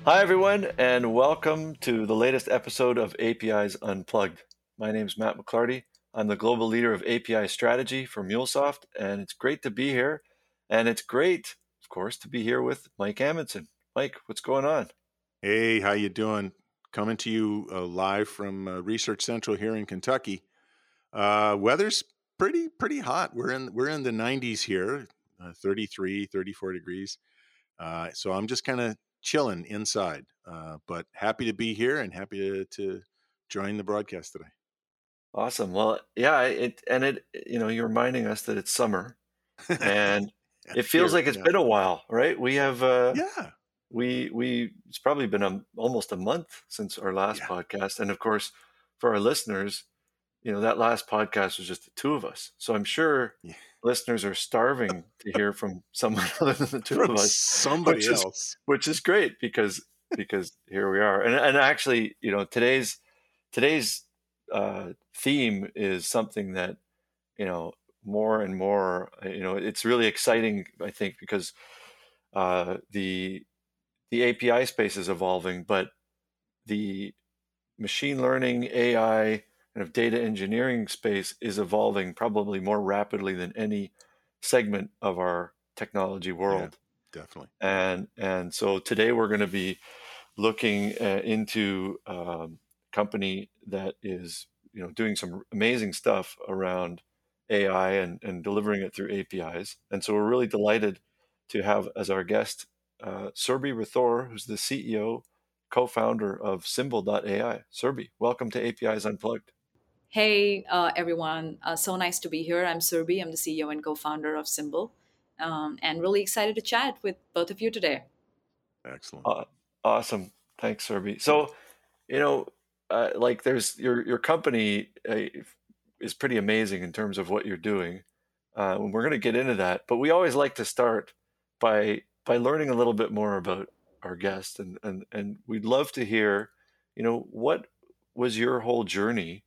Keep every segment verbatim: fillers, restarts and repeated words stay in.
Hi, everyone, and welcome to the latest episode of A P Is Unplugged. My name is Matt McClarty. I'm the global leader of A P I strategy for MuleSoft, and it's great to be here. And it's great, of course, to be here with Mike Amundsen. Mike, what's going on? Hey, how you doing? Coming to you uh, live from uh, Research Central here in Kentucky. Uh, weather's pretty pretty hot. We're in we're in the nineties here, uh, thirty-three, thirty-four degrees. Uh, so I'm just kind of chilling inside, uh, but happy to be here and happy to, to join the broadcast today. Awesome. Well, yeah, it and it, you know, you're reminding us that it's summer, and it feels Here, like it's yeah, been a while, right? We have, uh, yeah, we we it's probably been a, almost a month since our last yeah. podcast, and of course, for our listeners, you know, that last podcast was just the two of us. So I'm sure yeah. listeners are starving to hear from someone other than the two From of us, somebody which is else. which is great because because here we are. And and actually, you know, today's today's uh, theme is something that, you know, more and more, you know, it's really exciting, I think, because uh, the the A P I space is evolving, but the machine learning, A I, kind of data engineering space is evolving probably more rapidly than any segment of our technology Yeah, world. definitely. And and so today we're going to be looking uh, into um, a company that is, you know, doing some amazing stuff around A I and, and delivering it through A P Is. And so we're really delighted to have as our guest uh, Surbi Rathore, who's the C E O, co-founder of Symbol dot A I. Surbi, welcome to A P Is Unplugged. Hey, uh, everyone. Uh, so nice to be here. I'm Surbi. I'm the C E O and co founder of Symbol, um, and really excited to chat with both of you today. Excellent. Uh, awesome. Thanks, Surbi. So, you know, uh, like there's your your company uh, is pretty amazing in terms of what you're doing. Uh, and we're going to get into that, but we always like to start by by learning a little bit more about our guest, and and and we'd love to hear, you know, what was your whole journey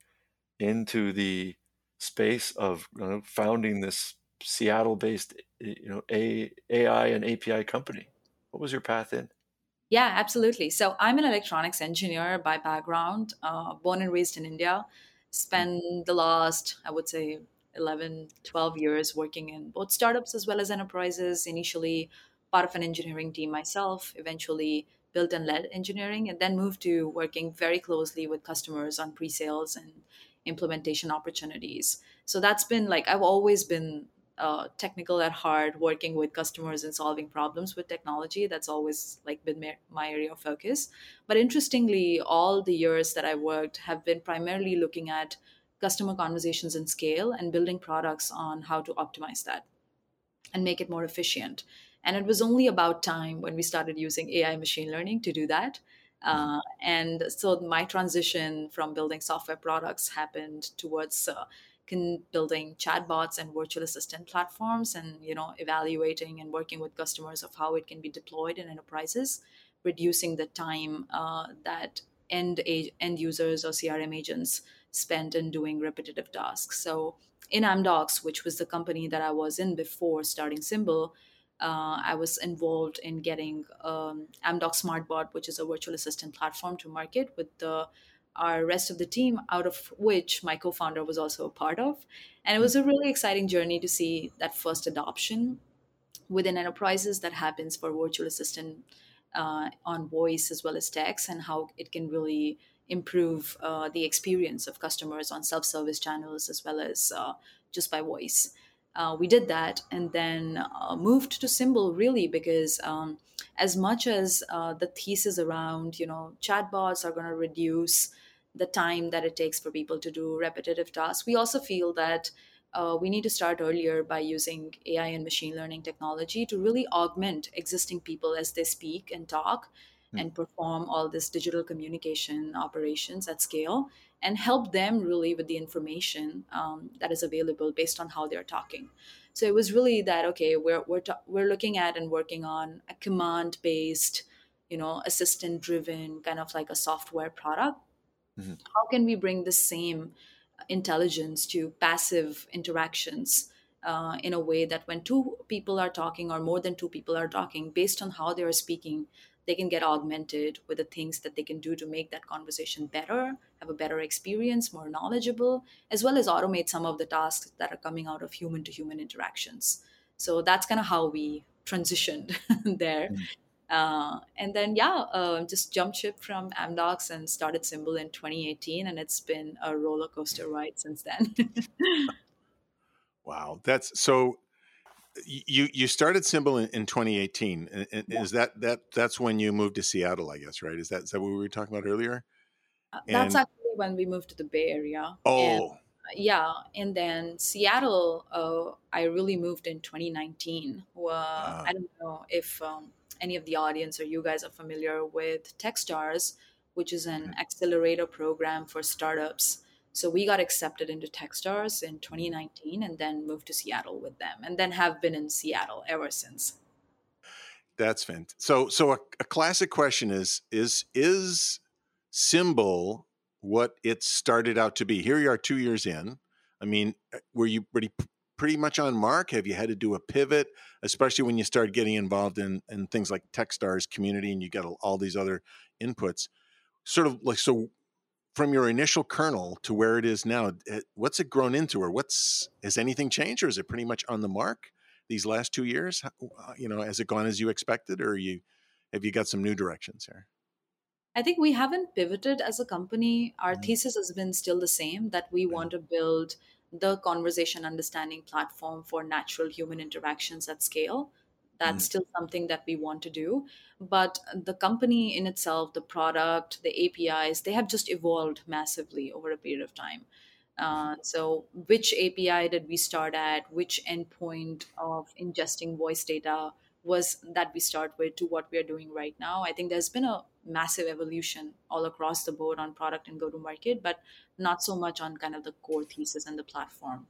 into the space of, you know, founding this Seattle-based, you know, A, AI and A P I company. What was your path in? Yeah, absolutely. So I'm an electronics engineer by background, uh, born and raised in India. Hmm. Spent the last, I would say, eleven, twelve years working in both startups as well as enterprises. Initially, part of an engineering team myself, eventually built and led engineering, and then moved to working very closely with customers on pre sales and implementation opportunities. So that's been like, I've always been uh, technical at heart, working with customers and solving problems with technology. That's always like been my, my area of focus. But interestingly, all the years that I worked have been primarily looking at customer conversations and scale and building products on how to optimize that and make it more efficient. And it was only about time when we started using A I machine learning to do that. Mhm. Uh, and so my transition from building software products happened towards uh, con- building chatbots and virtual assistant platforms, and you know, evaluating and working with customers of how it can be deployed in enterprises, reducing the time uh, that end a- end users or C R M agents spent in doing repetitive tasks. So in Amdocs, which was the company that I was in before starting Symbol, uh, I was involved in getting um, Amdocs SmartBot, which is a virtual assistant platform, to market with the our rest of the team, out of which my co-founder was also a part of. And it was a really exciting journey to see that first adoption within enterprises that happens for virtual assistant uh, on voice as well as text, and how it can really improve uh, the experience of customers on self-service channels as well as uh, just by voice. Uh, we did that and then uh, moved to Symbol, really because um, as much as uh, the thesis around, you know, chatbots are going to reduce the time that it takes for people to do repetitive tasks, we also feel that uh, we need to start earlier by using A I and machine learning technology to really augment existing people as they speak and talk Hmm. and perform all this digital communication operations at scale, and help them really with the information um, that is available based on how they're talking. So it was really that, okay, we're we're ta- we're looking at and working on a command based, you know, assistant driven kind of like a software product. Mhm. How can we bring the same intelligence to passive interactions uh, in a way that when two people are talking or more than two people are talking, based on how they are speaking, they can get augmented with the things that they can do to make that conversation better, have a better experience, more knowledgeable, as well as automate some of the tasks that are coming out of human to human interactions. So that's kind of how we transitioned there. Mm. Uh, and then, yeah, uh, just jumped ship from Amdocs and started Symbol in twenty eighteen. And it's been a roller coaster ride since then. Wow, that's so. You you started Symbol in, in twenty eighteen, and, and Yeah. is that that that's when you moved to Seattle? I guess, right? Is that is that what we were talking about earlier? Uh, That's And actually when we moved to the Bay Area. And oh, yeah, and then Seattle, uh, I really moved in twenty nineteen. Uh, ah, I don't know if um, any of the audience or you guys are familiar with Techstars, which is an accelerator program for startups. So we got accepted into Techstars in twenty nineteen and then moved to Seattle with them and then have been in Seattle ever since. that's fantastic. So so a, a classic question is is is Symbol what it started out to be? Here you are, two years in. I mean, were you pretty pretty much on mark? Have you had to do a pivot, especially when you start getting involved in in things like Techstars community and you got all these other inputs? Sort of like, so from your initial kernel to where it is now, what's it grown into, or what's has anything changed, or is it pretty much on the mark these last two years? You know, has it gone as you expected, or you have you got some new directions here? I think we haven't pivoted as a company. Our Mhm. thesis has been still the same, that we Yeah. want to build the conversation understanding platform for natural human interactions at scale. That's Mm. still something that we want to do. But the company in itself, the product, the A P Is, they have just evolved massively over a period of time. Uh, so, which A P I did we start at? Which endpoint of ingesting voice data was that we start with to what we are doing right now? I think there's been a massive evolution all across the board on product and go to market, but not so much on kind of the core thesis and the platform.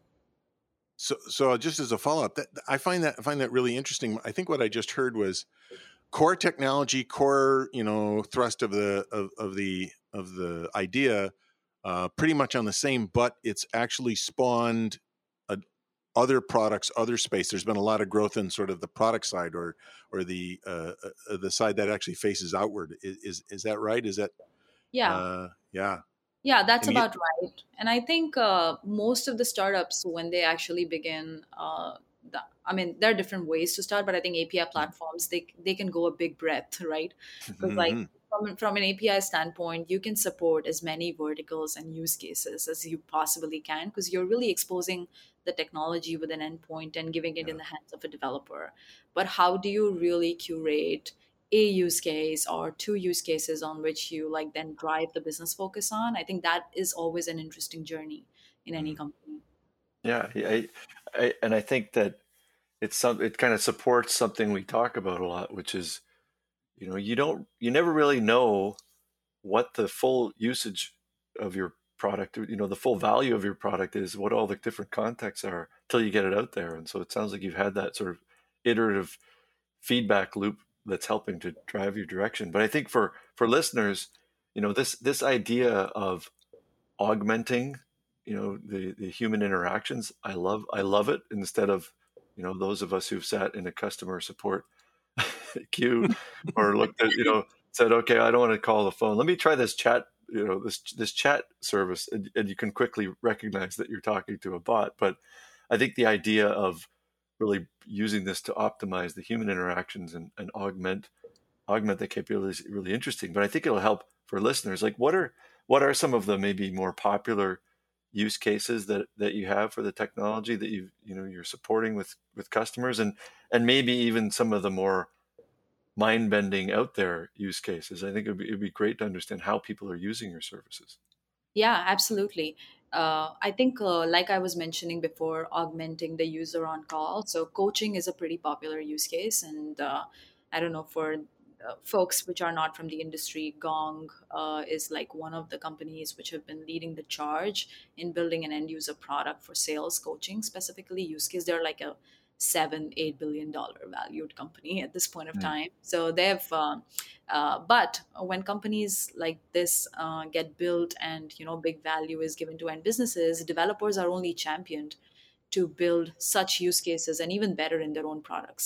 So, so just as a follow up, that I find that I find that really interesting. I think what I just heard was core technology, core, you know, thrust of the of, of the of the idea, uh, pretty much on the same, but it's actually spawned a, other products, other space. There's been a lot of growth in sort of the product side, or or the uh, uh, the side that actually faces outward. Is is, is that right? Is that Yeah. uh, yeah? Yeah, that's And you, about right. And I think uh, most of the startups, when they actually begin, uh, the, I mean, there are different ways to start, but I think A P I platforms, they they can go a big breadth, right? Because like mm-hmm. from from an A P I standpoint, you can support as many verticals and use cases as you possibly can, because you're really exposing the technology with an endpoint and giving it in Yeah. the hands of a developer. But how do you really curate a use case or two use cases on which you like then drive the business focus on? I think that is always an interesting journey in any Mm. company. Yeah, yeah, I, I, and I think that it's some it kind of supports something we talk about a lot, which is, you know, you don't you never really know what the full usage of your product, you know, the full value of your product is, what all the different contexts are till you get it out there. And so it sounds like you've had that sort of iterative feedback loop that's helping to drive your direction. But I think for for listeners, you know, this this idea of augmenting, you know, the the human interactions, I love I love it. Instead of, you know, those of us who've sat in a customer support queue or looked at, you know, said, okay, I don't want to call the phone, let me try this chat, you know, this this chat service, and, and you can quickly recognize that you're talking to a bot. But I think the idea of really using this to optimize the human interactions and, and augment augment the capabilities is really interesting. But I think it'll help for listeners. Like, what are what are some of the maybe more popular use cases that that you have for the technology that you you know you're supporting with with customers, and and maybe even some of the more mind bending out there use cases? I think it'd be, it'd be great to understand how people are using your services. Yeah, absolutely. Uh, I think, uh, like I was mentioning before, augmenting the user on call. So, coaching is a pretty popular use case. And uh, I don't know, for uh, folks which are not from the industry, Gong uh, is like one of the companies which have been leading the charge in building an end user product for sales coaching, specifically use case. They're like a seven, eight billion dollar valued company at this point of Mm. time. So, they've um, uh, but when companies like this uh, get built and you know big value is given to end businesses, developers are only championed to build such use cases and even better in their own products.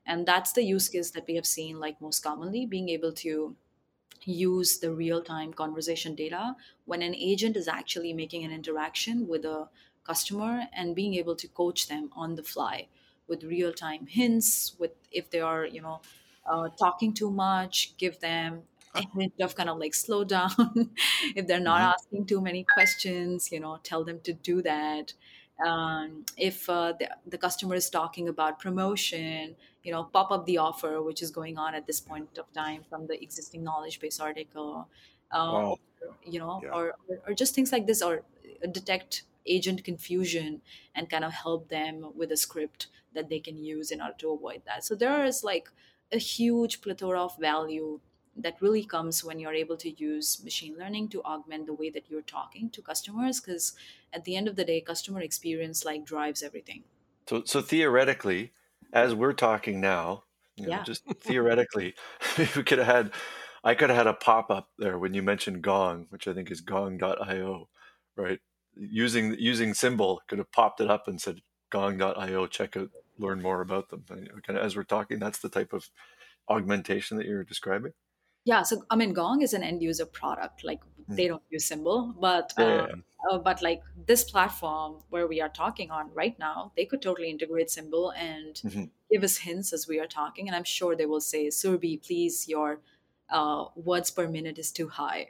And that's the use case that we have seen like most commonly, being able to use the real-time conversation data when an agent is actually making an interaction with a customer, and being able to coach them on the fly with real-time hints, with if they are, you know, uh, talking too much, give them a hint of kind of like slow down. If they're not Hmm. asking too many questions, you know, tell them to do that. Um, if uh, the, the customer is talking about promotion, you know, pop up the offer which is going on at this point of time from the existing knowledge base article, uh, or, Wow. you know, Yeah. or, or or just things like this, or detect agent confusion and kind of help them with a script that they can use in order to avoid that. So there is like a huge plethora of value that really comes when you're able to use machine learning to augment the way that you're talking to customers, because at the end of the day, customer experience like drives everything. So, so theoretically, as we're talking now, you know, Yeah. just theoretically, we could have had, I could have had a pop up there when you mentioned Gong, which I think is gong dot io, right? Using using symbol could have popped it up and said gong dot io, check out, learn more about them. And, you know, kind of as we're talking, that's the type of augmentation that you're describing. Yeah, so I mean, Gong is an end user product. Like Mhm. they don't use Symbol, but Yeah, uh, yeah, uh, but like this platform where we are talking on right now, they could totally integrate Symbol and yeah. Mhm. give us hints as we are talking. And I'm sure they will say, Surbi, please, your uh, words per minute is too high.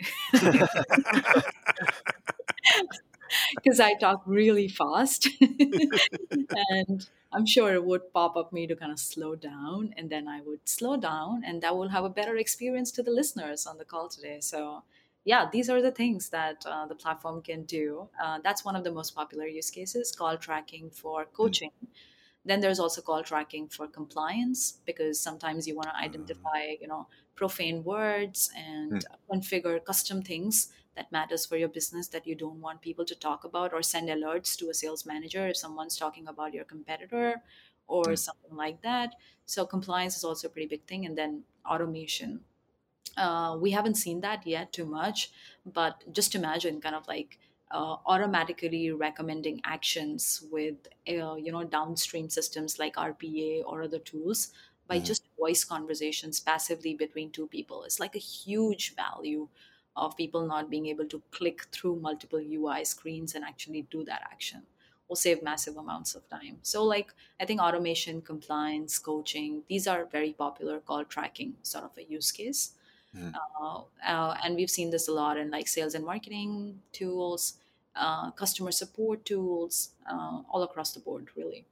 Because I talk really fast. And I'm sure it would pop up me to kind of slow down, and then I would slow down, and that will have a better experience to the listeners on the call today. So yeah, these are the things that uh, the platform can do. Uh, that's one of the most popular use cases, call tracking for Mm. coaching. Then there's also call tracking for compliance, because sometimes you want to Um, identify, you know, profane words and Mm. configure custom things that matters for your business that you don't want people to talk about, or send alerts to a sales manager if someone's talking about your competitor or Mm. something like that. So compliance is also a pretty big thing. And then automation, uh, we haven't seen that yet too much, but just imagine kind of like uh, automatically recommending actions with uh, you know, downstream systems like R P A or other tools by mhm. just voice conversations passively between two people. It's like a huge value of people not being able to click through multiple U I screens and actually do that action will save massive amounts of time. So like I think automation, compliance, coaching, these are very popular call tracking sort of a use case. Mm. uh, uh, and we've seen this a lot in like sales and marketing tools, uh, customer support tools, uh, all across the board, really.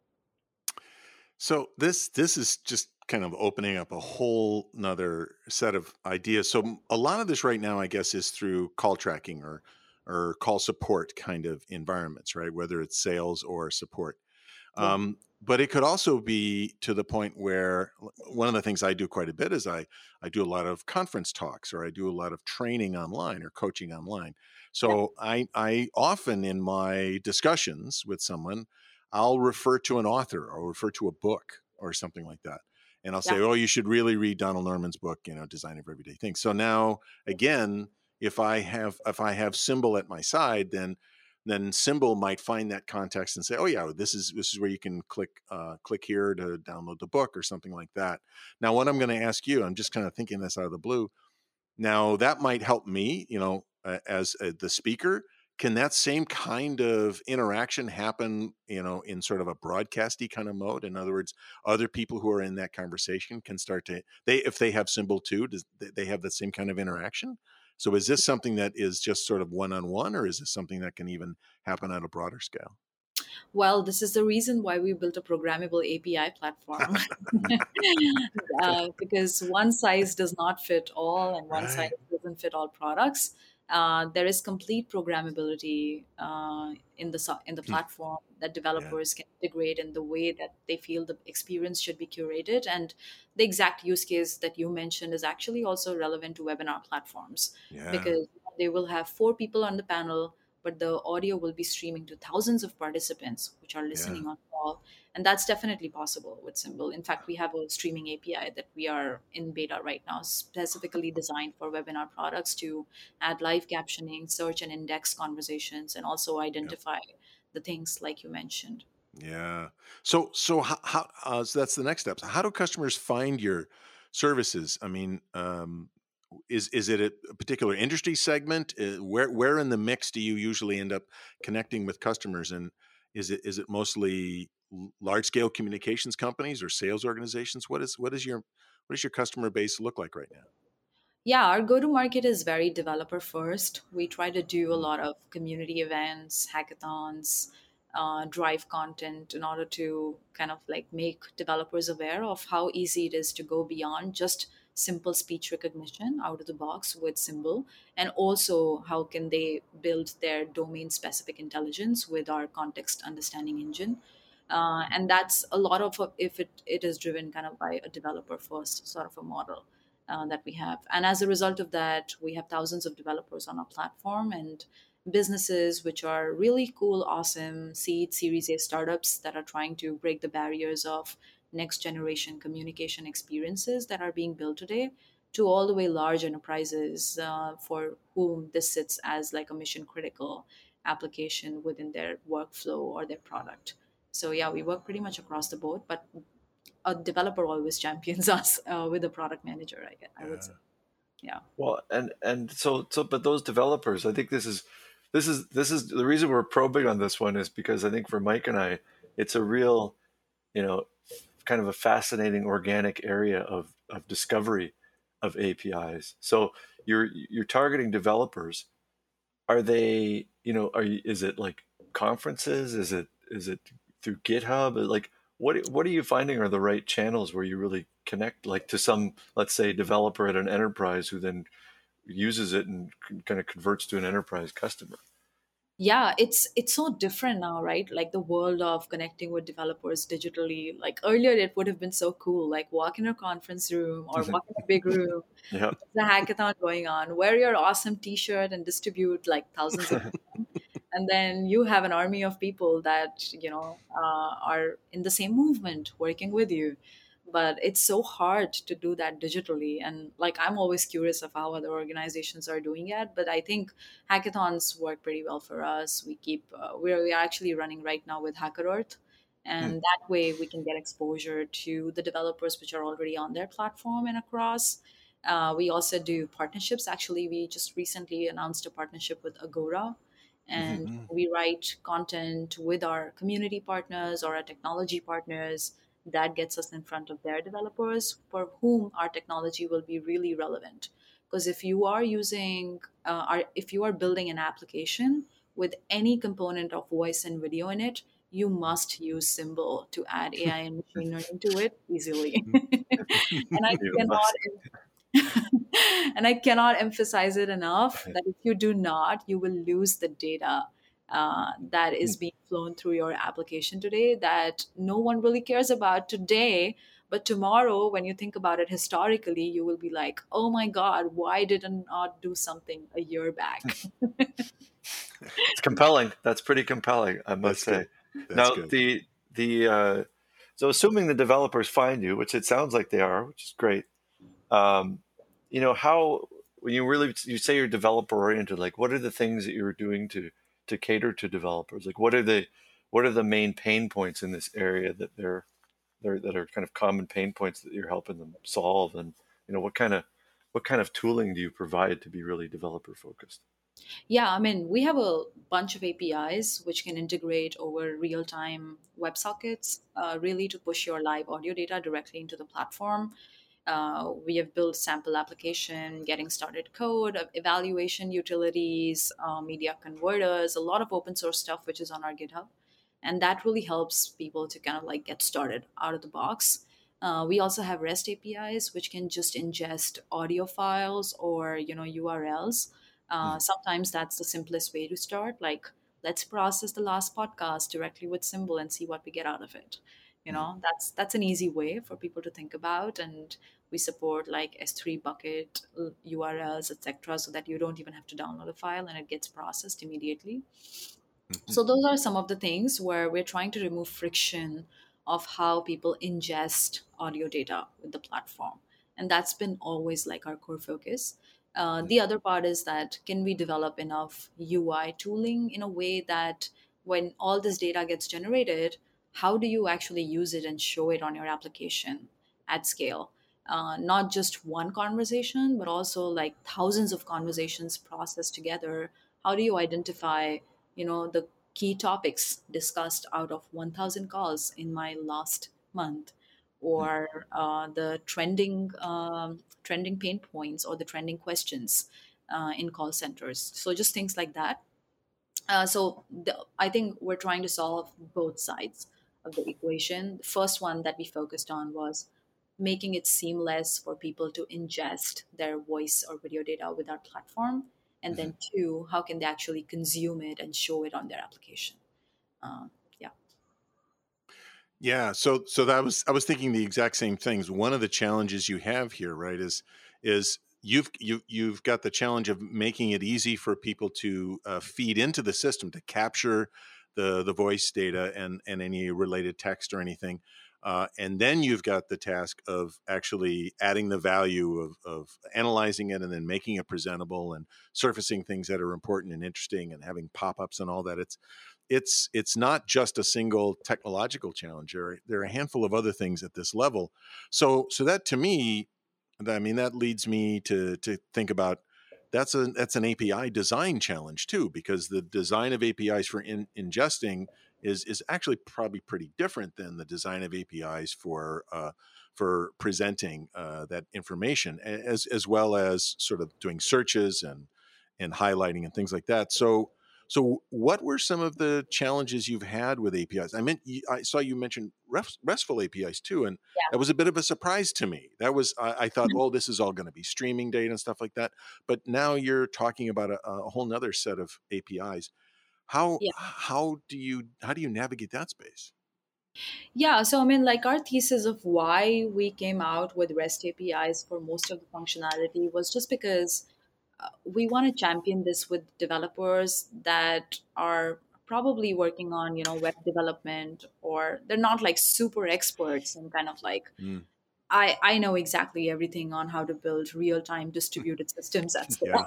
So this this is just kind of opening up a whole nother set of ideas. So m- a lot of this right now, I guess, is through call tracking or or call support kind of environments, right? Whether it's sales or support. Yeah. Um, but it could also be to the point where l- one of the things I do quite a bit is I I do a lot of conference talks, or I do a lot of training online or coaching online. Yeah. So I I often in my discussions with someone, I'll refer to an author or refer to a book or something like that. And I'll Yeah. say, "Oh, you should really read Donald Norman's book, you know, Design of Everyday Things." So now again, if I have if I have Symbol at my side, then then Symbol might find that context and say, "Oh yeah, this is this is where you can click uh, click here to download the book," or something like that. Now, what I'm going to ask you, I'm just kind of thinking this out of the blue. Now, that might help me, you know, uh, as uh, the speaker. Can that same kind of interaction happen, you know, in sort of a broadcasty kind of mode? In other words, other people who are in that conversation can start to they if they have Symbol too, does they have that same kind of interaction? So is this something that is just sort of one on one, or is this something that can even happen at a broader scale? Well, this is the reason why we built a programmable A P I platform. Uh, because one size does not fit all, and one size Right. doesn't fit all products. Uh, there is complete programmability uh, in the so- in the Hmm. platform that Yeah. developers can integrate in the way that they feel the experience should be curated. And the exact use case that you mentioned is actually also relevant to webinar platforms, Yeah. because they will have four people on the panel, but the audio will be streaming to thousands of participants which are Yeah. listening on call. And that's definitely possible with Symbol. In fact, we have a streaming A P I that we are in beta right now, specifically designed for webinar products to add live captioning, search and index conversations, and also Yeah. identify the things like you mentioned. Yeah. So so how, how uh, so that's the next step. So how do customers find your services? I mean, um, is is it a, a particular industry segment? Uh, where where in the mix do you usually end up connecting with customers? And is it is it mostly large scale communications companies or sales organizations? What is what is your what does your customer base look like right now? Yeah, our go to market is very developer first. We try to do a Mm, lot of community events, hackathons, uh, drive content in order to kind of like make developers aware of how easy it is to go beyond just simple speech recognition out of the box with Symbol, and also how can they build their domain specific intelligence with our context understanding engine. Uh, and that's a lot of if it, it is driven kind of by a developer first sort of a model uh, that we have. And as a result of that, we have thousands of developers on our platform and businesses which are really cool, awesome seed, Series A startups that are trying to break the barriers of next generation communication experiences that are being built today, to all the way large enterprises uh, for whom this sits as like a mission critical application within their workflow or their product. So yeah, we work pretty much across the board, but a developer always champions us uh, with a product manager, I, gue- I would say. yeah. Yeah. Well, and and so so, but those developers, I think this is this is this is the reason we're probing on this one is because I think for Mike and I, it's a real, you know, kind of a fascinating organic area of of discovery of A P Is. So you're you're targeting developers. Are they, you know, are you, is it like conferences? Is it is it through GitHub? Like what what are you finding are the right channels where you really connect like to some, let's say, developer at an enterprise who then uses it and kind of converts to an enterprise customer? Yeah, it's it's so different now, right? Like the world of connecting with developers digitally. Like earlier, it would have been so cool. Like walk in a conference room or walk in a big room. Yeah. There's a hackathon going on. Wear your awesome T-shirt and distribute like thousands of them. And then you have an army of people that you know uh, are in the same movement working with you. But it's so hard to do that digitally, and like I'm always curious of how other organizations are doing it. But I think hackathons work pretty well for us. We keep uh, we're, we are actually running right now with Hacker Earth, Hmm. and that way we can get exposure to the developers which are already on their platform and across. Uh, we also do partnerships. Actually, we just recently announced a partnership with Agora, Mhm. and Mm, we write content with our community partners or our technology partners that gets us in front of their developers for whom our technology will be really relevant. Because if you are using uh, are, if you are building an application with any component of voice and video in it, you must use Symbol to add A I and machine learning to it easily. mm. and I You cannot must. and I cannot emphasize it enough that if you do not, you will lose the data uh, that is being flown through your application today that no one really cares about today. But tomorrow, when you think about it historically, you will be like, oh my God, why did I not do something a year back? It's compelling. That's pretty compelling, I must That's good. say. That's Now, good. the the uh, so assuming the developers find you, which it sounds like they are, which is great. Um, you know, how when you really you say you're developer oriented, like what are the things that you're doing to to cater to developers? Like what are the what are the main pain points in this area that they're they're that are kind of common pain points that you're helping them solve? And you know, what kind of what kind of tooling do you provide to be really developer focused? Yeah, I mean, we have a bunch of A P Is which can integrate over real time WebSockets, uh, really to push your live audio data directly into the platform. Uh, we have built sample application, getting started code, uh, evaluation utilities, uh, media converters, a lot of open source stuff which is on our GitHub, and that really helps people to kind of like get started out of the box. Uh, we also have REST A P Is which can just ingest audio files or you know U R Ls. Uh, Mhm. sometimes that's the simplest way to start. Like, let's process the last podcast directly with Symbol and see what we get out of it. You Mhm. know, that's that's an easy way for people to think about, and we support like S three bucket uh, U R Ls, et cetera, so that you don't even have to download a file and it gets processed immediately. Mhm. So those are some of the things where we're trying to remove friction of how people ingest audio data with the platform. And that's been always like our core focus. Uh, the other part is that can we develop enough U I tooling in a way that when all this data gets generated, how do you actually use it and show it on your application at scale? Uh, not just one conversation, but also like thousands of conversations processed together. How do you identify, you know, the key topics discussed out of one thousand calls in my last month, Mm. or uh, the trending um, trending pain points or the trending questions uh, in call centers? So just things like that. Uh, so the, I think we're trying to solve both sides of the equation. The first one that we focused on was making it seamless for people to ingest their voice or video data with our platform. And Mhm. then two, how can they actually consume it and show it on their application? Uh, yeah. Yeah, so so that was I was thinking the exact same things. One of the challenges you have here, right, is is you've you you've got the challenge of making it easy for people to uh, feed into the system to capture the the voice data and and any related text or anything. Uh, and then you've got the task of actually adding the value of, of analyzing it and then making it presentable and surfacing things that are important and interesting and having pop-ups and all that. It's it's it's not just a single technological challenge. There are, there are a handful of other things at this level. So so that to me, I mean, that leads me to to think about that's a that's an A P I design challenge too, because the design of A P Is for in, ingesting is is actually probably pretty different than the design of A P Is for uh, for presenting uh, that information, as as well as sort of doing searches and and highlighting and things like that. So so, what were some of the challenges you've had with A P Is? I meant I saw you mention RESTful A P Is too, and that was a bit of a surprise to me. That was I, I thought, Yeah. oh, this is all going to be streaming data and stuff like that. But now you're talking about a, a whole nother set of A P Is. How Yeah. how do you how do you navigate that space? Yeah, so I mean, like our thesis of why we came out with REST A P Is for most of the functionality was just because uh, we want to champion this with developers that are probably working on, you know, web development, or they're not like super experts and kind of like Mm, I, I know exactly everything on how to build real-time distributed systems at yeah, scale.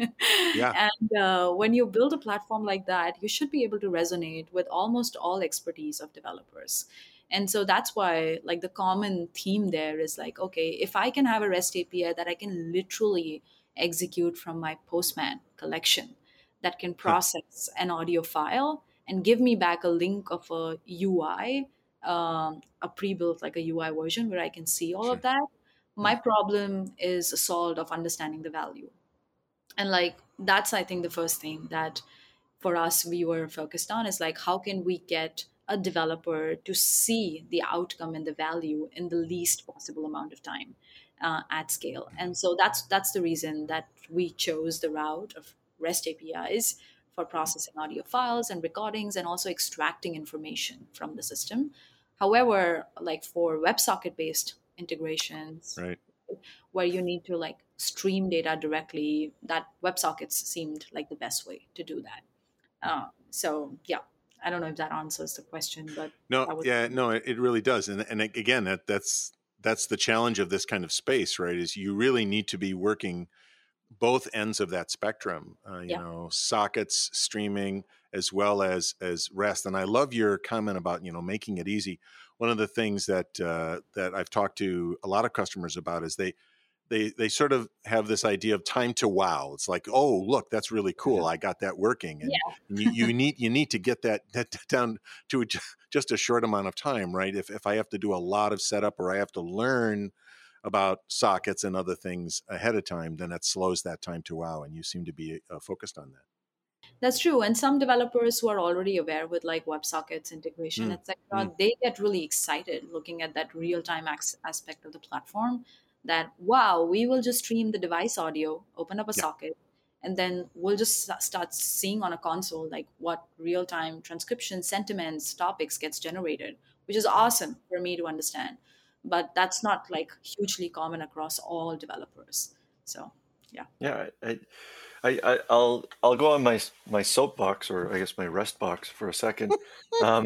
yeah, And uh, when you build a platform like that, you should be able to resonate with almost all expertise of developers. And so that's why, like, the common theme there is like, okay, if I can have a REST A P I that I can literally execute from my Postman collection, that can process an audio file and give me back a link of a U I, um, a pre-built like a U I version where I can see all of sure. that. Mm, My problem is solved of understanding the value. And like that's I think the first thing that for us we were focused on is like how can we get a developer to see the outcome and the value in the least possible amount of time uh, at scale. And so that's that's the reason that we chose the route of REST A P Is for processing audio files and recordings and also extracting information from the system. However, like for WebSocket based integrations right. where you need to like stream data directly, that WebSockets seemed like the best way to do that. Uh, so yeah, I don't know if that answers the question, but No, that was yeah, no, it, it really does. And and again, that that's that's the challenge of this kind of space, right? Is you really need to be working both ends of that spectrum, uh, you yeah, know, sockets, streaming, as well as as rest. And I love your comment about, you know, making it easy. One of the things that uh, that I've talked to a lot of customers about is they they they sort of have this idea of time to wow. It's like, oh, look, that's really cool. I got that working, and, yeah, and you, you need you need to get that that down to just a short amount of time, right? If if I have to do a lot of setup or I have to learn about sockets and other things ahead of time, then that slows that time to wow. And you seem to be uh, focused on that. that's true. And some developers who are already aware with like WebSockets integration, Mm, et cetera, mm, they get really excited looking at that real time ac- aspect of the platform. That wow, we will just stream the device audio, open up a yeah. socket, and then we'll just s- start seeing on a console like what real time transcription, sentiments, topics gets generated, which is Mm. awesome for me to understand. But that's not like hugely common across all developers. So yeah. Yeah, I, I, I, I'll, I'll go on my my soapbox, or I guess my rest box, for a second, um,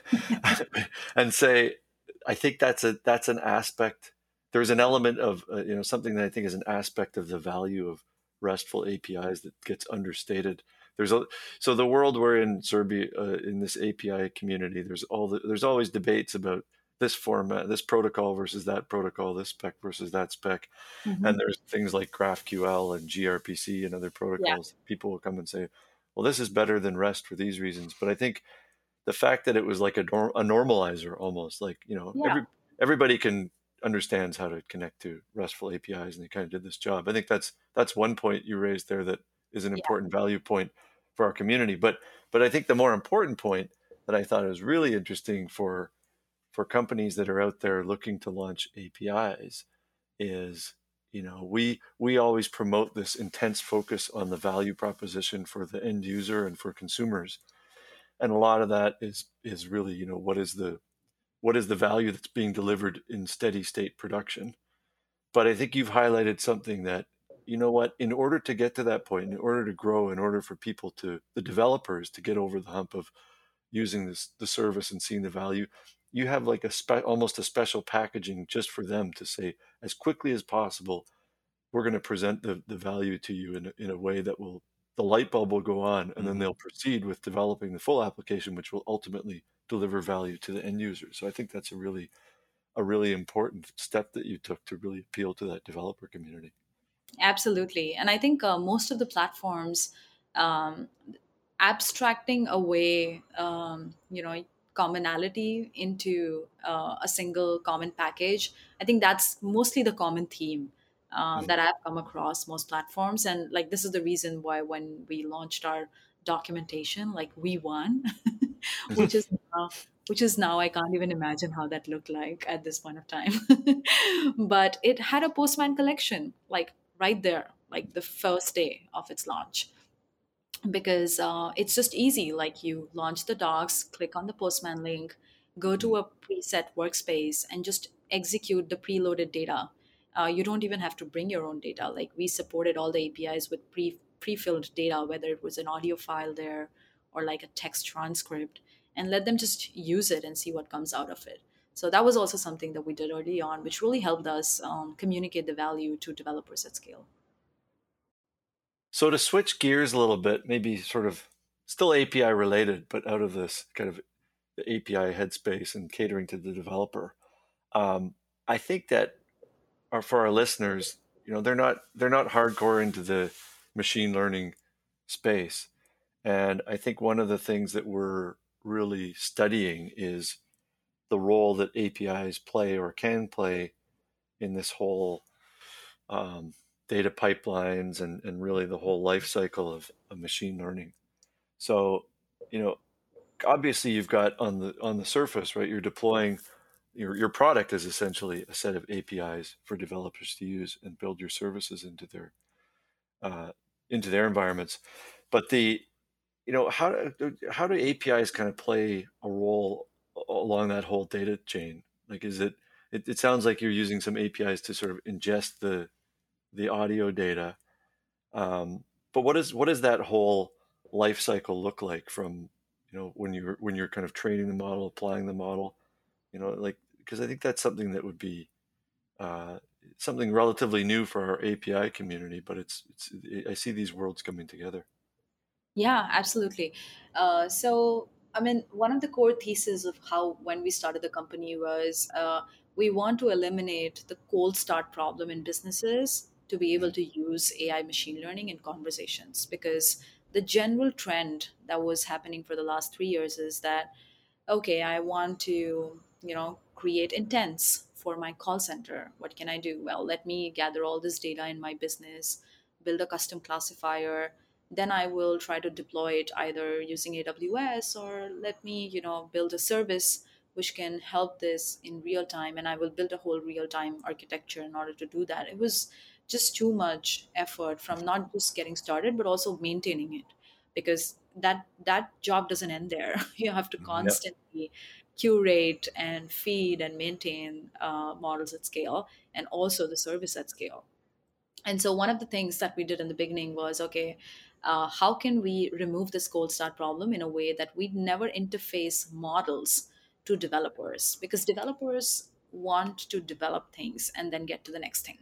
and say, I think that's a that's an aspect. There's an element of uh, you know something that I think is an aspect of the value of RESTful A P Is that gets understated there's a so the world we're in, Serbia, uh, in this A P I community, there's all the, there's always debates about this format, this protocol versus that protocol, this spec versus that spec, Hmm. and there's things like GraphQL and gRPC and other Yeah. protocols. People will come and say, well, this is better than REST for these reasons. But I think the fact that it was like a, norm, a normalizer almost, like, you know, Yeah. every everybody can understands how to connect to RESTful A P Is, and they kind of did this job. I think that's that's one point you raised there that is an Yeah. important value point for our community. But but I think the more important point that I thought was really interesting for for companies that are out there looking to launch A P Is is, you know, we we always promote this intense focus on the value proposition for the end user and for consumers. And a lot of that is is really, you know, what is the what is the value that's being delivered in steady state production. But I think you've highlighted something that, you know what, in order to get to that point, in order to grow, in order for people to, the developers to get over the hump of using this the service and seeing the value, you have like a spe- almost a special packaging just for them to say, as quickly as possible, we're going to present the, the value to you in a, in a way that will, the light bulb will go on, and then Mm-hmm. they'll proceed with developing the full application, which will ultimately deliver value to the end user. So I think that's a really a really important step that you took to really appeal to that developer community. Absolutely. And I think uh, most of the platforms, um, abstracting away, um, you know, commonality into uh, a single common package, I think that's mostly the common theme uh, Mhm. that I've come across most platforms. And like, this is the reason why when we launched our documentation, like we won, which is now, which is now I can't even imagine how that looked like at this point of time. But it had a Postman collection, like right there, like the first day of its launch, because uh, it's just easy. Like you launch the docs, click on the Postman link, go to Mhm. a preset workspace, and just execute the preloaded data. Uh, you don't even have to bring your own data. Like we supported all the A P Is with pre pre-filled data, whether it was an audio file there or like a text transcript, and let them just use it and see what comes out of it. So that was also something that we did early on, which really helped us um, communicate the value to developers at scale. So to switch gears a little bit, maybe sort of still A P I related, but out of this kind of the A P I headspace and catering to the developer. Um, I think that our, for our listeners, you know, they're not they're not hardcore into the machine learning space, and I think one of the things that we're really studying is the role that A P Is play or can play in this whole um, data pipelines and, and really the whole life cycle of, of machine learning. So, you know, obviously you've got on the on the surface, right? You're deploying your your product is essentially a set of A P Is for developers to use and build your services into their uh, into their environments. But the you know how do, how do A P Is kind of play a role along that whole data chain? Like, is it it, it sounds like you're using some A P Is to sort of ingest the the audio data. Um, but what is what does that whole life cycle look like from, you know, when you're when you're kind of training the model, applying the model, you know, like, because I think that's something that would be uh, something relatively new for our A P I community, but it's it's I see these worlds coming together. Yeah, absolutely. Uh, so, I mean, one of the core theses of how when we started the company was uh, we want to eliminate the cold start problem in businesses to be able Mhm. to use A I machine learning in conversations, because the general trend that was happening for the last three years is that okay, I want to, you know, create intents for my call center. What can I do? Well, let me gather all this data in my business, build a custom classifier. Then I will try to deploy it either using A W S, or let me, you know, build a service which can help this in real time. And I will build a whole real time architecture in order to do that. It was just too much effort from not just getting started, but also maintaining it, because that that job doesn't end there. You have to Yeah. constantly curate and feed and maintain uh, models at scale, and also the service at scale. And so one of the things that we did in the beginning was okay, uh, how can we remove this cold start problem in a way that we never interface models to developers, because developers want to develop things and then get to the next thing.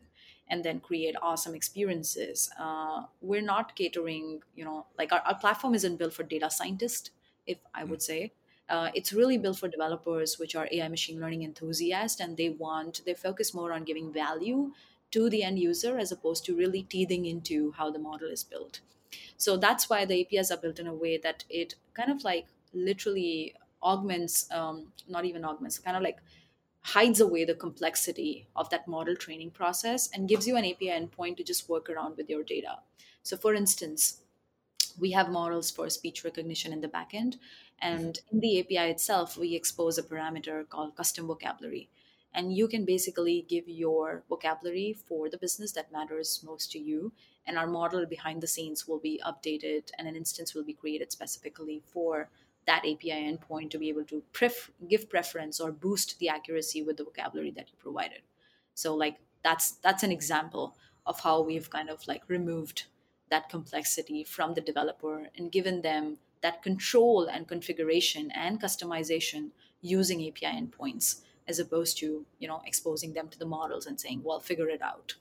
and then create awesome experiences. Uh, we're not catering, you know, like our, our platform isn't built for data scientists, if I Mm. would say. Uh, it's really built for developers, which are A I machine learning enthusiasts, and they want, they focus more on giving value to the end user as opposed to really teething into how the model is built. So that's why the A P Is are built in a way that it kind of like literally augments, um, not even augments, kind of like hides away the complexity of that model training process and gives you an A P I endpoint to just work around with your data. So, for instance, we have models for speech recognition in the backend. Mhm. And in the A P I itself, we expose a parameter called custom vocabulary. And you can basically give your vocabulary for the business that matters most to you. And our model behind the scenes will be updated, and an instance will be created specifically for that A P I endpoint to be able to pref- give preference or boost the accuracy with the vocabulary that you provided. So, like, that's that's an example of how we've kind of like removed that complexity from the developer and given them that control and configuration and customization using A P I endpoints, as opposed to, you know, exposing them to the models and saying, well, figure it out.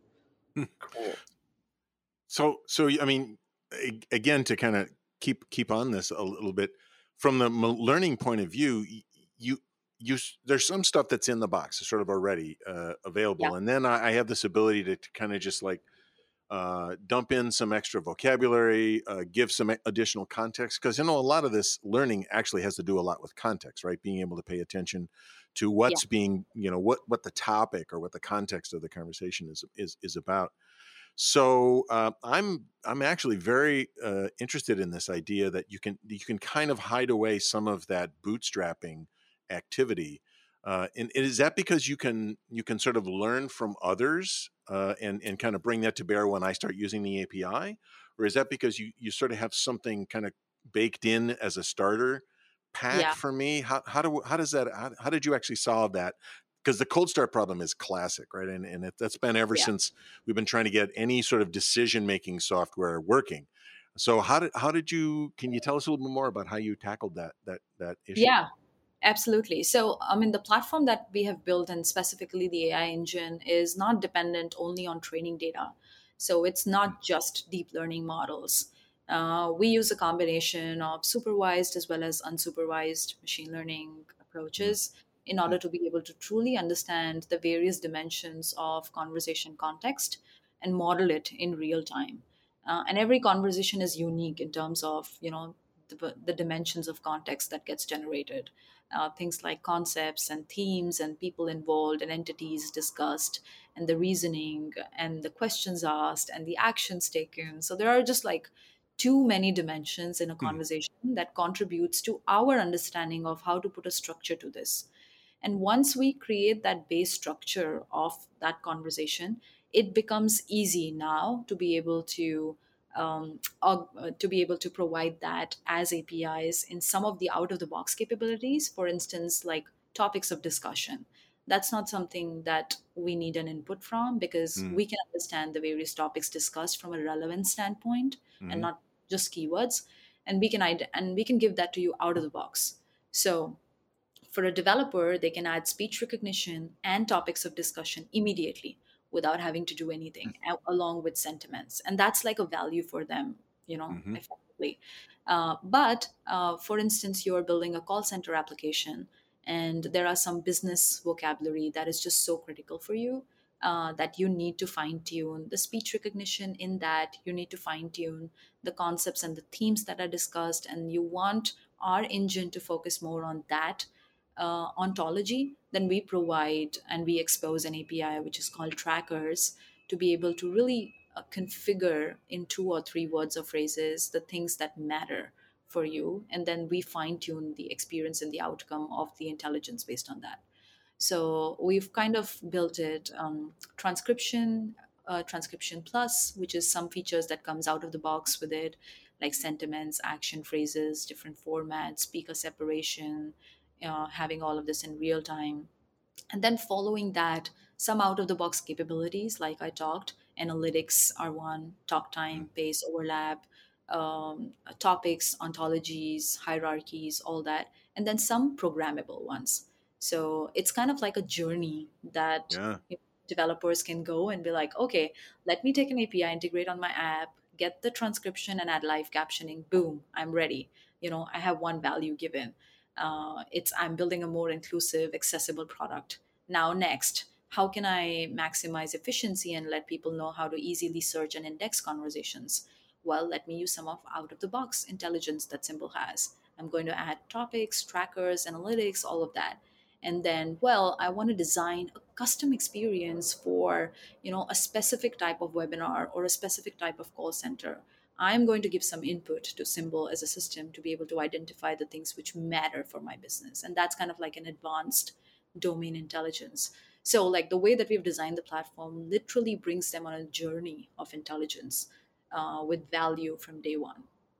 Cool. So, so I mean, a- again, to kind of keep keep on this a little bit from the m- learning point of view, y- you you s- there's some stuff that's in the box, sort of already uh, Yeah. available, and then I, I have this ability to, to kind of just like uh, dump in some extra vocabulary, uh, give some additional context, because you know a lot of this learning actually has to do a lot with context, right? Being able to pay attention to Yeah. what's being, you know, what what the topic or what the context of the conversation is is is about. So uh, I'm I'm actually very uh, interested in this idea that you can you can kind of hide away some of that bootstrapping activity. Uh, and is that because you can you can sort of learn from others uh, and and kind of bring that to bear when I start using the A P I, or is that because you you sort of have something kind of baked in as a starter pack Yeah. for me? How how do how does that how, how did you actually solve that? Because the cold start problem is classic, right? And and it, that's been ever Yeah. since we've been trying to get any sort of decision making software working. So how did how did you? Can you tell us a little bit more about how you tackled that that that issue? Yeah. Absolutely. So, I mean, the platform that we have built, and specifically the A I engine, is not dependent only on training data. So, it's not just deep learning models. Uh, we use a combination of supervised as well as unsupervised machine learning approaches in order to be able to truly understand the various dimensions of conversation context and model it in real time. Uh, and every conversation is unique in terms of, you know, the, the dimensions of context that gets generated, uh, things like concepts and themes and people involved and entities discussed and the reasoning and the questions asked and the actions taken. So there are just like too many dimensions in a Mhm. conversation that contributes to our understanding of how to put a structure to this. And once we create that base structure of that conversation, it becomes easy now to be able to um, aug- uh, to be able to provide that as A P Is in some of the out of the box capabilities. For instance, like topics of discussion. That's not something that we need an input from, because Mm. we can understand the various topics discussed from a relevant standpoint and Mhm. not just keywords. And we can ide- and we can give that to you out of the box. So for a developer, they can add speech recognition and topics of discussion immediately without having to do anything, a- along with sentiments. And that's like a value for them, you know, Mhm. effectively. Uh, but uh, for instance, you're building a call center application, and there are some business vocabulary that is just so critical for you. Uh, that you need to fine tune the speech recognition in that, you need to fine tune the concepts and the themes that are discussed, and you want our engine to focus more on that uh, ontology. Then we provide and we expose an A P I which is called trackers to be able to really uh, configure in two or three words or phrases the things that matter for you. And then we fine tune the experience and the outcome of the intelligence based on that. So we've kind of built it um, transcription, uh, transcription plus, which is some features that comes out of the box with it, like sentiments, action phrases, different formats, speaker separation, uh, having all of this in real time. And then following that, some out of the box capabilities, like I talked, analytics are one, talk time, pace, overlap, um, topics, ontologies, hierarchies, all that. And then some programmable ones. So it's kind of like a journey that Yeah. developers can go and be like, okay, let me take an A P I, integrate on my app, get the transcription and add live captioning. Boom, I'm ready. You know, I have one value given. Uh, it's I'm building a more inclusive, accessible product. Now, next, how can I maximize efficiency and let people know how to easily search and index conversations? Well, let me use some of out of the box intelligence that Symbol has. I'm going to add topics, trackers, analytics, all of that. And then, well, I want to design a custom experience for, you know, a specific type of webinar or a specific type of call center. I'm going to give some input to Symbol as a system to be able to identify the things which matter for my business. And that's kind of like an advanced domain intelligence. So, like the way that we've designed the platform literally brings them on a journey of intelligence uh, with value from day one.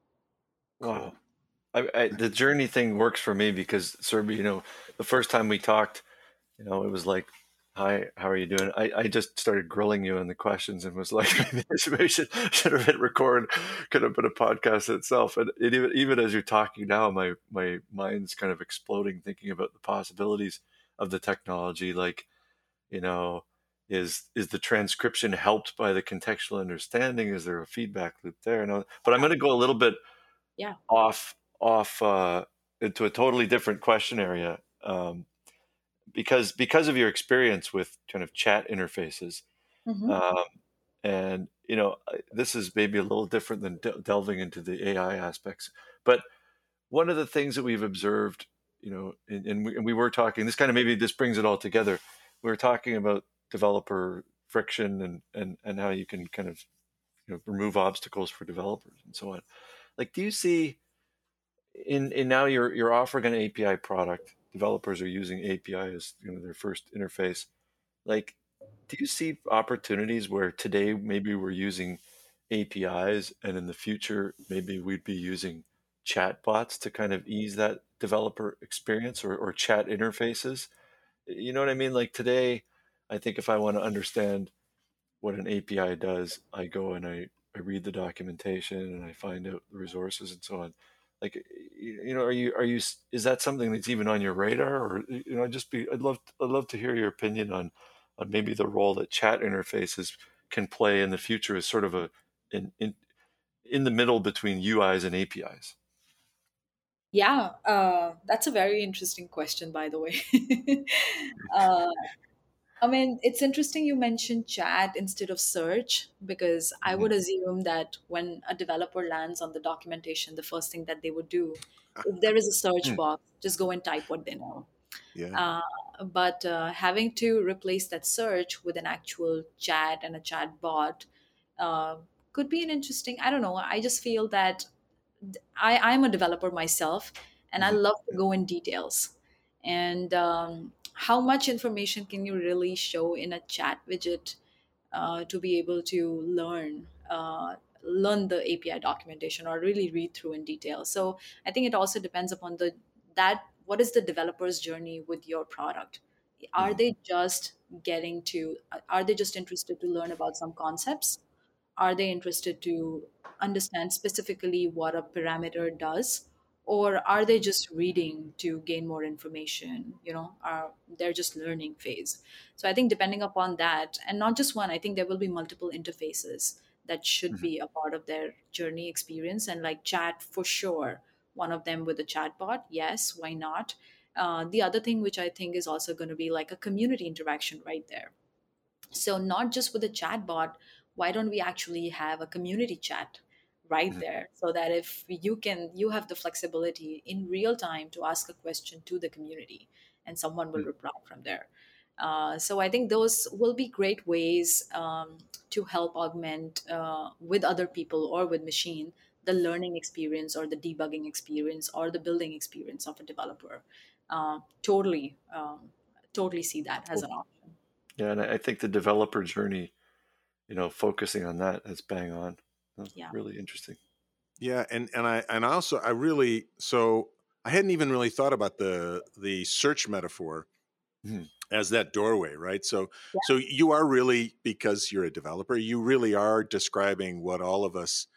Wow. I, I, the journey thing works for me because, Surabhi, you know, the first time we talked, you know, it was like, hi, how are you doing? I, I just started grilling you on the questions and was like, maybe I should, should have hit record, could have been a podcast itself. And it, even, even as you're talking now, my, my mind's kind of exploding, thinking about the possibilities of the technology. Like, you know, is is the transcription helped by the contextual understanding? Is there a feedback loop there? No, but I'm going to go a little bit Yeah. off off uh, into a totally different question area, um, because because of your experience with kind of chat interfaces, Mm-hmm. um, and you know this is maybe a little different than de- delving into the A I aspects. But one of the things that we've observed, you know, and, and, we, and we were talking. This kind of maybe this brings it all together. We were talking about developer friction and and and how you can kind of, you know, remove obstacles for developers and so on. Like, do you see in in now you're you're offering an A P I product. Developers are using A P I as, you know, their first interface. Like, do you see opportunities where today maybe we're using A P Is and in the future maybe we'd be using chatbots to kind of ease that developer experience, or, or chat interfaces? You know what I mean? Like today, I think if I want to understand what an A P I does, I go and I, I read the documentation and I find out the resources and so on. Like, you know, are you are you is that something that's even on your radar, or, you know, just be I'd love I'd love to hear your opinion on on maybe the role that chat interfaces can play in the future as sort of a in in, in the middle between U Is and A P Is. Yeah, uh, that's a very interesting question, by the way. uh, I mean, it's interesting you mentioned chat instead of search, because I Mhm. would assume that when a developer lands on the documentation, the first thing that they would do, if there is a search Hmm. box, just go and type what they know. Yeah. Uh, but uh, having to replace that search with an actual chat and a chat bot uh, could be an interesting, I don't know. I just feel that I, I'm a developer myself, and I Mhm. love to go in details. And um, how much information can you really show in a chat widget uh, to be able to learn uh, learn the A P I documentation or really read through in detail? So I think it also depends upon the that what is the developer's journey with your product. Are Mhm. they just getting to are they just interested to learn about some concepts? Are they interested to understand specifically what a parameter does? Or are they just reading to gain more information? You know, are they're just learning phase. So I think depending upon that, and not just one, I think there will be multiple interfaces that should Mhm. be a part of their journey experience. And like chat for sure, one of them with a chatbot, yes, why not? Uh, the other thing which I think is also going to be like a community interaction right there. So not just with a chatbot, why don't we actually have a community chat right Mhm. there, so that if you can you have the flexibility in real time to ask a question to the community and someone will Mhm. reply from there. Uh, so I think those will be great ways um, to help augment uh, with other people or with machine the learning experience or the debugging experience or the building experience of a developer. Uh, totally um, totally see that as Cool. an option. Yeah, and I I think the developer journey, you know, focusing on that, that's bang on. Uh, Yeah. Really interesting. Yeah, and and I and also I really so I hadn't even really thought about the the search metaphor Mhm. as that doorway, right? So so you are really, because you're a developer, you really are describing what all of us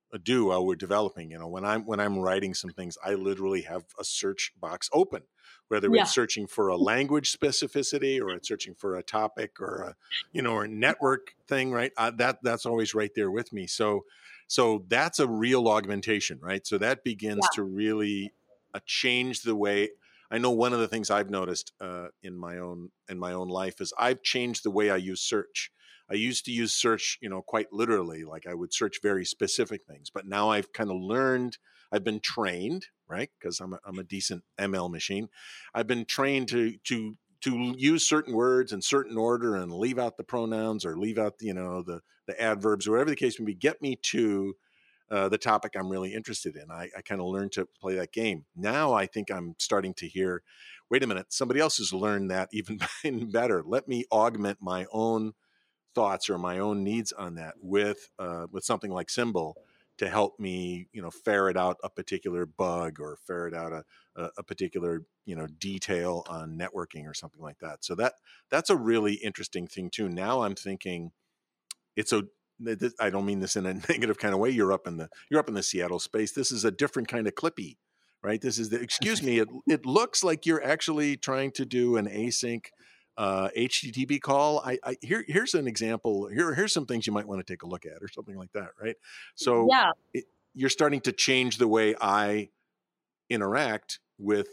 do while we're developing. You know, when I'm when I'm writing some things, I literally have a search box open, whether Yeah. it's searching for a language specificity or it's searching for a topic or a, you know, or a network thing, right? Uh, that that's always right there with me. So, so that's a real augmentation, right? So that begins Yeah. to really uh, change the way. I know one of the things I've noticed uh, in my own in my own life is I've changed the way I use search. I used to use search, you know, quite literally, like I would search very specific things. But now I've kind of learned, I've been trained, right? Because I'm a, I'm a decent M L machine. I've been trained to to to use certain words in certain order and leave out the pronouns or leave out, you know, the the adverbs or whatever the case may be. Get me to uh, the topic I'm really interested in. I, I kind of learned to play that game. Now I think I'm starting to hear, wait a minute, somebody else has learned that even better. Let me augment my own thoughts or my own needs on that with uh, with something like Symbol to help me, you know, ferret out a particular bug or ferret out a, a, a particular, you know, detail on networking or something like that. So that that's a really interesting thing too. Now I'm thinking it's a I don't mean this in a negative kind of way. You're up in the you're up in the Seattle space. This is a different kind of Clippy, right? This is the excuse me. It it looks like you're actually trying to do an async uh, H T T P call. I, I here here's an example. Here here's some things you might want to take a look at or something like that, right? So Yeah. it, you're starting to change the way I interact with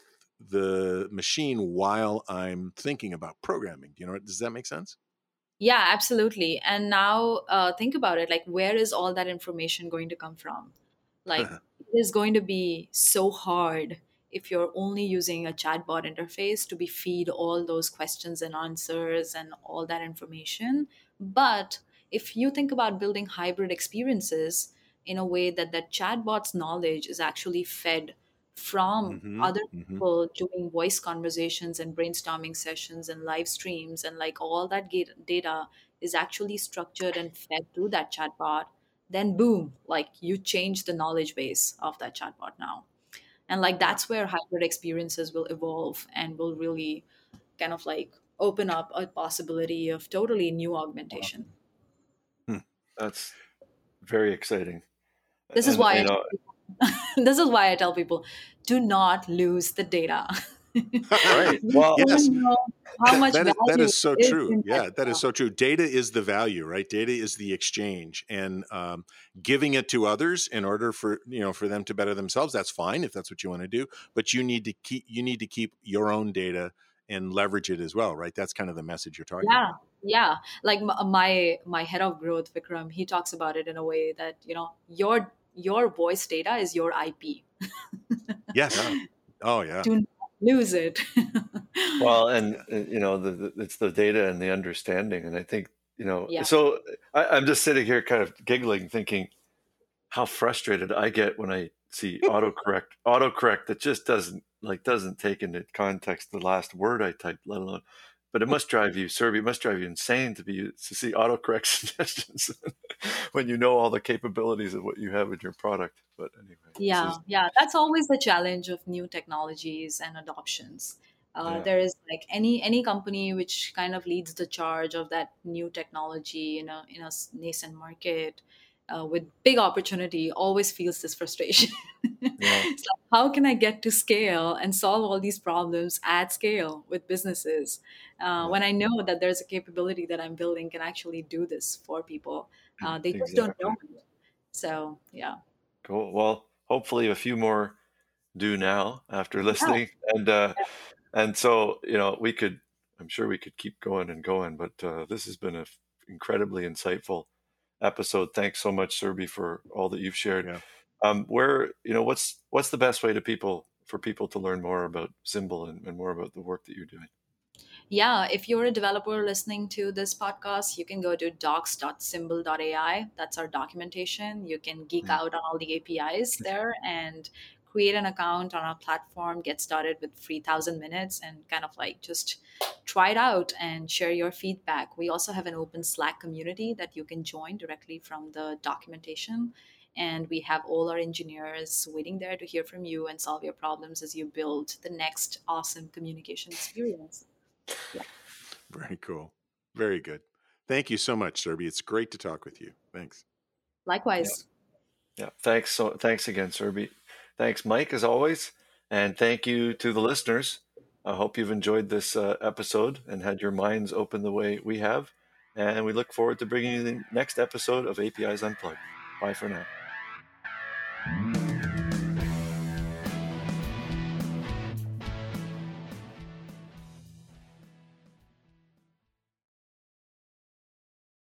the machine while I'm thinking about programming. Do you know? Does that make sense? Yeah, absolutely. And now uh, think about it, like, where is all that information going to come from? Like, it is going to be so hard if you're only using a chatbot interface to be feed all those questions and answers and all that information. But if you think about building hybrid experiences in a way that that chatbot's knowledge is actually fed from Mm-hmm. other Mm-hmm. people doing voice conversations and brainstorming sessions and live streams, and like all that ga- data is actually structured and fed to that chatbot, then boom, like you change the knowledge base of that chatbot now. And like Yeah. that's where hybrid experiences will evolve and will really kind of like open up a possibility of totally new augmentation. Hmm. That's very exciting. This is And why you I know, this is why I tell people, do not lose the data. right. You Well, Yes, don't know how much that is that value is so is true. in that Yeah, that is data. so true. Data is the value, right? Data is the exchange, and um, giving it to others in order for you know for them to better themselves. That's fine if that's what you want to do, but you need to keep you need to keep your own data and leverage it as well, right? That's kind of the message you're talking Yeah, about. yeah. Like m- my my head of growth, Vikram, he talks about it in a way that, you know, your your voice data is your I P. Yes. yeah. Oh yeah. Do not lose it. Well, and uh, you know, the, the, it's the data and the understanding, and I think you know. Yeah. So I, I'm just sitting here, kind of giggling, thinking how frustrated I get when I see autocorrect autocorrect that just doesn't like doesn't take into context the last word I typed, let alone. But it must drive you, Serby, it must drive you insane to be to see autocorrect suggestions when you know all the capabilities of what you have in your product. But anyway, this Yeah, is yeah, that's always the challenge of new technologies and adoptions. Uh, yeah, there is like any any company which kind of leads the charge of that new technology in a in a s- nascent market uh, with big opportunity always feels this frustration. yeah, It's like, how can I get to scale and solve all these problems at scale with businesses uh, yeah, when I know that there's a capability that I'm building can actually do this for people? Uh, they just don't exactly. know it. So yeah. Cool. Well, hopefully a few more do now after Yeah. listening, and uh, and so you know we could, I'm sure we could keep going and going, but uh, this has been an incredibly insightful episode. Thanks so much, Serby, for all that you've shared. Yeah. Um, where you know what's what's the best way to people for people to learn more about Symbol and, and more about the work that you're doing? Yeah, if you're a developer listening to this podcast, you can go to docs dot symbol dot A I. That's our documentation. You can geek Mm, out on all the A P Is there and create an account on our platform, get started with free one thousand minutes, and kind of like just try it out and share your feedback. We also have an open Slack community that you can join directly from the documentation. And we have all our engineers waiting there to hear from you and solve your problems as you build the next awesome communication experience. Yeah. Very cool. Very good. Thank you so much, Serby. It's great to talk with you. Thanks. yeah. Likewise. Yeah. Thanks. So thanks again, Surabhi. Thanks, Mike, as always. And thank you to the listeners. I hope you've enjoyed this uh, episode and had your minds open the way we have. And we look forward to bringing you the next episode of A P Is Unplugged. Bye for now.